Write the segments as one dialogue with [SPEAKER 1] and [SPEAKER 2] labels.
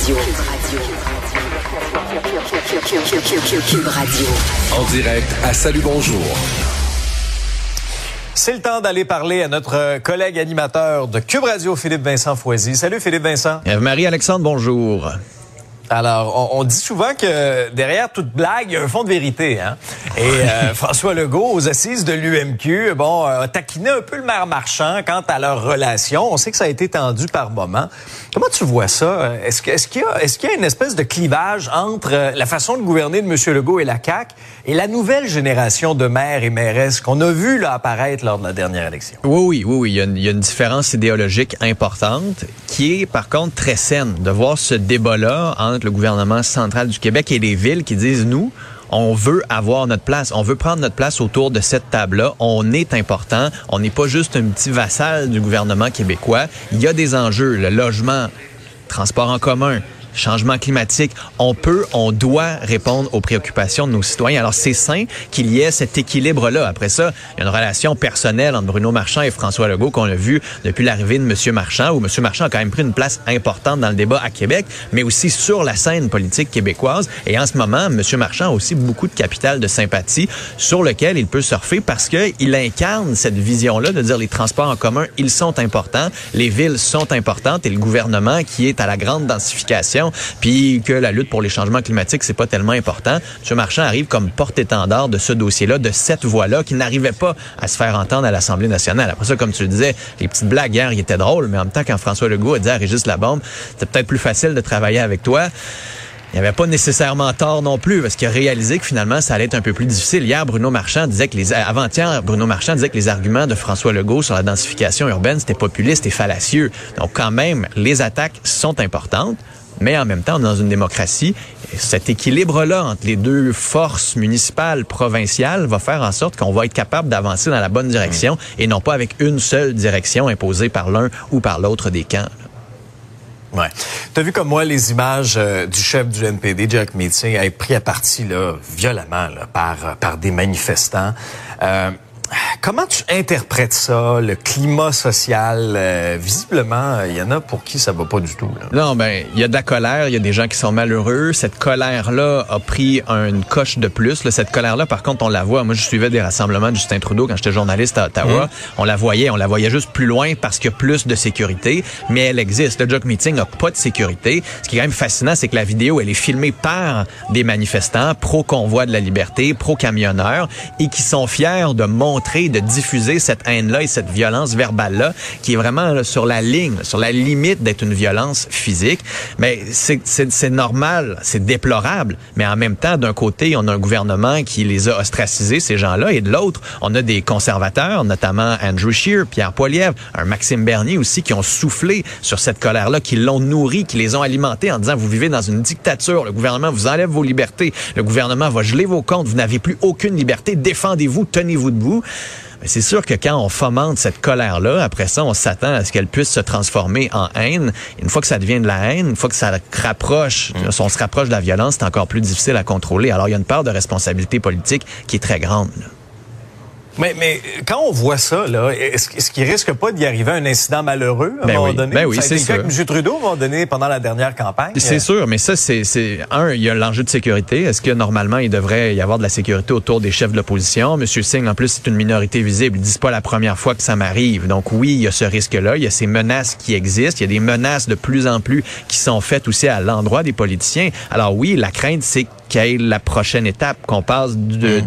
[SPEAKER 1] Cube Radio.
[SPEAKER 2] En direct à Salut Bonjour.
[SPEAKER 3] C'est le temps d'aller parler à notre collègue animateur de Cube Radio, Philippe-Vincent Foisy. Salut Philippe-Vincent.
[SPEAKER 4] Marie-Alexandre, bonjour.
[SPEAKER 3] Alors, on dit souvent que derrière toute blague, il y a un fond de vérité, hein. Et François Legault, aux assises de l'UMQ, a taquiné un peu le maire Marchand quant à leur relation. On sait que ça a été tendu par moments. Comment tu vois ça? Est-ce qu'il y a une espèce de clivage entre la façon de gouverner de M. Legault et la CAQ et la nouvelle génération de maires et mairesses qu'on a vu là apparaître lors de la dernière élection?
[SPEAKER 4] Oui. Il y a une différence idéologique importante qui est, par contre, très saine de voir ce débat-là entre le gouvernement central du Québec et les villes qui disent, nous, on veut avoir notre place. On veut prendre notre place autour de cette table-là. On est important. On n'est pas juste un petit vassal du gouvernement québécois. Il y a des enjeux. Le logement, transport en commun, changement climatique, on doit répondre aux préoccupations de nos citoyens. Alors, c'est sain qu'il y ait cet équilibre-là. Après ça, il y a une relation personnelle entre Bruno Marchand et François Legault qu'on a vu depuis l'arrivée de M. Marchand, où M. Marchand a quand même pris une place importante dans le débat à Québec, mais aussi sur la scène politique québécoise. Et en ce moment, M. Marchand a aussi beaucoup de capital de sympathie sur lequel il peut surfer parce qu'il incarne cette vision-là de dire les transports en commun, ils sont importants, les villes sont importantes et le gouvernement qui est à la grande densification puis que la lutte pour les changements climatiques, c'est pas tellement important. M. Marchand arrive comme porte-étendard de ce dossier-là, de cette voix-là, qui n'arrivait pas à se faire entendre à l'Assemblée nationale. Après ça, comme tu le disais, les petites blagues hier, ils étaient drôles, mais en même temps, quand François Legault a dit à Régis Labombe, c'est peut-être plus facile de travailler avec toi, il n'y avait pas nécessairement tort non plus, parce qu'il a réalisé que finalement, ça allait être un peu plus difficile. Hier, avant-hier, Bruno Marchand disait que les arguments de François Legault sur la densification urbaine, c'était populiste et fallacieux. Donc, quand même, les attaques sont importantes. Mais en même temps, on est dans une démocratie. Cet équilibre-là entre les deux forces municipales, provinciales, va faire en sorte qu'on va être capable d'avancer dans la bonne direction et non pas avec une seule direction imposée par l'un ou par l'autre des camps.
[SPEAKER 3] Ouais. T'as vu comme moi les images du chef du NPD, Jack Meeting, être pris à partie là, violemment là, par des manifestants. Comment tu interprètes ça, le climat social? Visiblement, il y en a pour qui ça va pas du tout. Là.
[SPEAKER 4] Non, il y a de la colère, il y a des gens qui sont malheureux. Cette colère-là a pris une coche de plus. Là, cette colère-là, par contre, on la voit. Moi, je suivais des rassemblements de Justin Trudeau quand j'étais journaliste à Ottawa. On la voyait juste plus loin parce qu'il y a plus de sécurité, mais elle existe. Le Jack Meeting n'a pas de sécurité. Ce qui est quand même fascinant, c'est que la vidéo, elle est filmée par des manifestants pro-convoi de la liberté, pro-camionneurs, et qui sont fiers de montrer, de diffuser cette haine-là et cette violence verbale-là qui est vraiment là, sur la ligne, sur la limite d'être une violence physique. Mais c'est normal, c'est déplorable. Mais en même temps, d'un côté, on a un gouvernement qui les a ostracisés, ces gens-là, et de l'autre, on a des conservateurs, notamment Andrew Scheer, Pierre Poilievre, un Maxime Bernier aussi, qui ont soufflé sur cette colère-là, qui l'ont nourrie, qui les ont alimentés en disant, vous vivez dans une dictature, le gouvernement vous enlève vos libertés, le gouvernement va geler vos comptes, vous n'avez plus aucune liberté, défendez-vous, tenez-vous debout. Mais c'est sûr que quand on fomente cette colère-là, après ça, on s'attend à ce qu'elle puisse se transformer en haine. Une fois que ça devient de la haine, une fois que ça rapproche, si on se rapproche de la violence, c'est encore plus difficile à contrôler. Alors, il y a une part de responsabilité politique qui est très grande, là.
[SPEAKER 3] Mais quand on voit ça, là, est-ce qu'il risque pas d'y arriver un incident malheureux à un moment donné?
[SPEAKER 4] Ben oui,
[SPEAKER 3] ça a été
[SPEAKER 4] c'est sûr.
[SPEAKER 3] avec M. Trudeau, à un moment donné, pendant la dernière campagne.
[SPEAKER 4] C'est sûr, mais ça, c'est il y a l'enjeu de sécurité. Est-ce que normalement, il devrait y avoir de la sécurité autour des chefs de l'opposition? M. Singh, en plus, c'est une minorité visible. Ils disent pas la première fois que ça m'arrive. Donc oui, il y a ce risque-là. Il y a ces menaces qui existent. Il y a des menaces de plus en plus qui sont faites aussi à l'endroit des politiciens. Alors oui, la crainte, c'est quelle est la prochaine étape, qu'on passe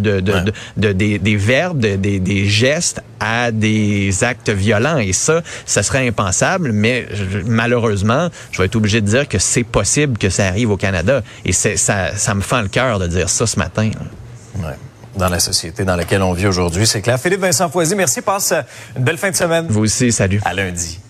[SPEAKER 4] des verbes, des gestes à des actes violents. Et ça serait impensable, mais malheureusement, je vais être obligé de dire que c'est possible que ça arrive au Canada. Et ça me fend le cœur de dire ça ce matin.
[SPEAKER 3] Ouais. Dans la société dans laquelle on vit aujourd'hui, c'est clair. Philippe-Vincent Foisy, merci. Passe une belle fin de semaine.
[SPEAKER 4] Vous aussi, salut.
[SPEAKER 3] À lundi.